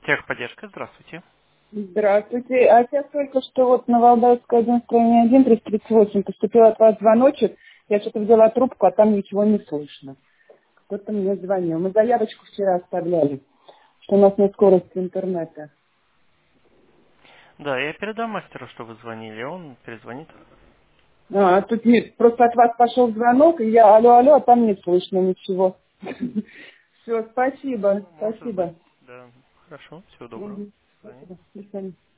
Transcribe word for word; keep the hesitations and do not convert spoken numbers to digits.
Техподдержка, здравствуйте. Здравствуйте. А сейчас только что вот на Валдайское один, строение один, триста тридцать восемь поступил от вас звоночек. Я что-то взяла трубку, а там ничего не слышно. Кто-то мне звонил. Мы заявочку вчера оставляли, что у нас нет скорости интернета. Да, я передам мастеру, что вы звонили, он перезвонит. А, тут нет, просто от вас пошел звонок, и я алло, алло, а там не слышно ничего. Все, спасибо, Ну, может быть. спасибо. Да, хорошо, всего доброго. Мгм. До свидания. Спасибо. До свидания.